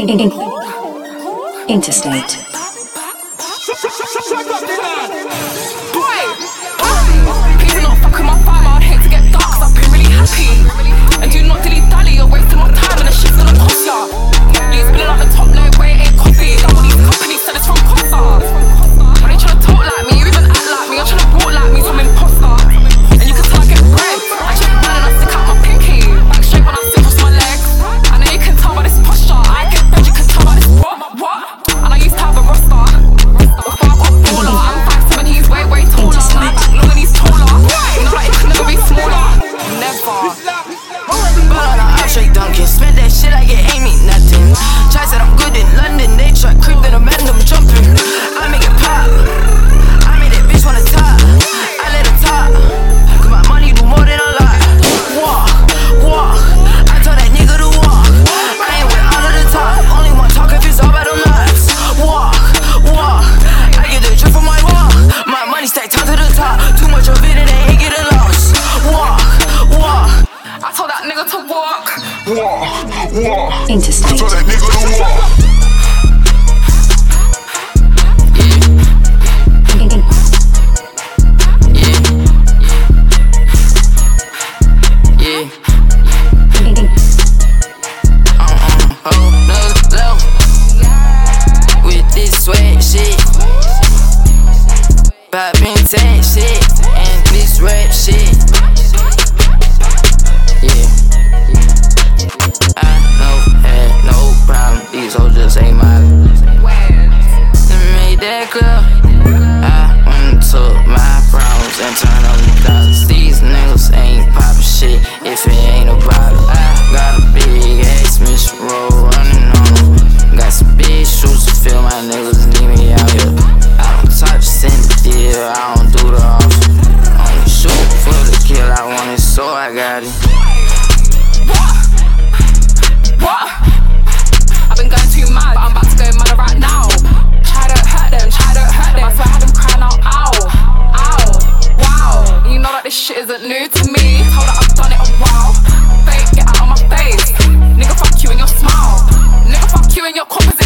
Interstate. Boy, please not fucking my vibe. I'd hate to get dark 'cause I've been really happy. And do not dilly-dally, you're wasting my time and the shit's gonna cost ya. You spilling out the top load where it ain't coffee. Done all these companies said it's from Costa. When they tryna talk like me, you even act like me. I'm tryna walk like me, some imposter. And you can tell I get bread. I check mine and I stick out my pinky. Back straight when I sit across my legs. I know you can tell by this posture. I get bread, you can tell by this what? And I used to have a roster. Before I got baller, I'm 5'7", he's way taller. My back long and he's taller. You know like it can never be smaller. Never. Ball on a up straight dunking. Spent that shit like it ain't mean nothing. Try said I'm good in London. They try creep in a man, I'm jumping. I make it pop. I made that bitch wanna top. I let her top. Cause my money do more than a lot. Walk. I told that nigga to walk. I ain't with all of the talk. Only one talk if it's all about them nuts. Walk. I get the drip from my walk. My money stacked top to the top. Too much of it and they ain't getting lost. Walk. I told that nigga to walk. Interstate. I told that nigga to walk. With this sweat shit, poppin' tag shit, and this rap shit. Yeah, I had no problem. These hoes just ain't mine. Made that clear. I went to my problems and turned on the dollars. These niggas ain't poppin' shit if it ain't about it. I got a big ass mission roll running on them. Got some big shoes to fill, my niggas need me out here. I don't touch send the deal, I don't do the offer. Only shoot for the kill, I want it, so I got it. What? I've been going too mad, but I'm about to go mad right now. Try to hurt them. I swear I had them crying out, ow, wow. You know that this shit isn't new to me. Told that I've done it a while. Fake, get out of my face. Nigga, fuck you and your smile. Nigga, fuck you and your composition.